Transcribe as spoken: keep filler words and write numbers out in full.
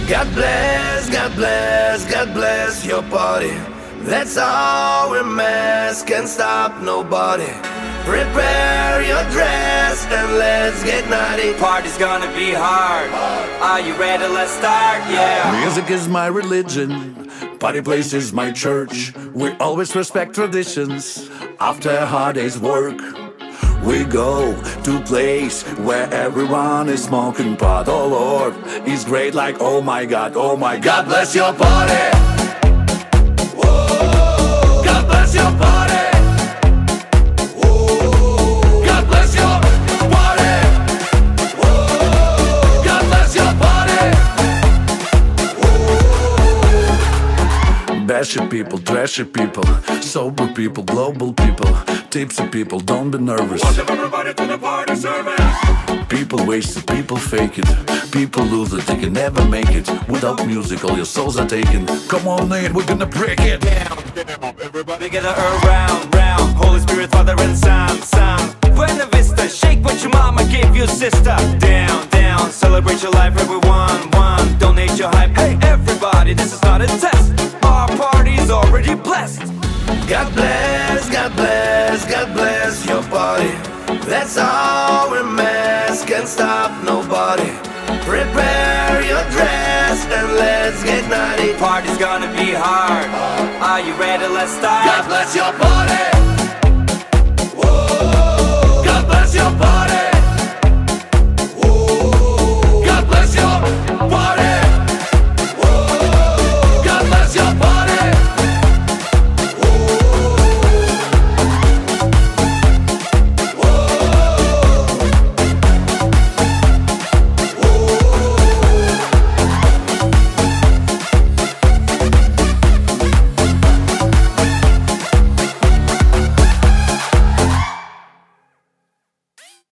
God bless, God bless, God bless your party. That's all we're mask can stop nobody. Prepare your dress and let's get naughty. Party's gonna be hard. Are you ready? Let's start, yeah. Music is my religion, party place is my church. We always respect traditions. After a hard day's work, we go to a place where everyone is smoking pot. Oh Lord, it's great like oh my God, oh my God, bless your party. Whoa. God bless your party. Whoa. God bless your party. Whoa. God bless your party. Whoa. Bashy people, trashy people, sober people, global people, tipsy people, don't be nervous. Welcome everybody to the party service. People waste it, people fake it. People lose it, they can never make it. Without music, all your souls are taken. Come on in, we're gonna break it Down, Down, everybody. we get around, round. Holy Spirit, Father and Son, Son. Buena Vista, shake what your mama gave your sister. Down, down, celebrate your life, everyone, one. Donate your hype, hey everybody, this is not a test. Our party's already blessed. God bless, God bless, God bless your party. That's all we're mask can stop nobody. Prepare your dress and let's get naughty. Party's gonna be hard. Are you ready? Let's start. God bless your party.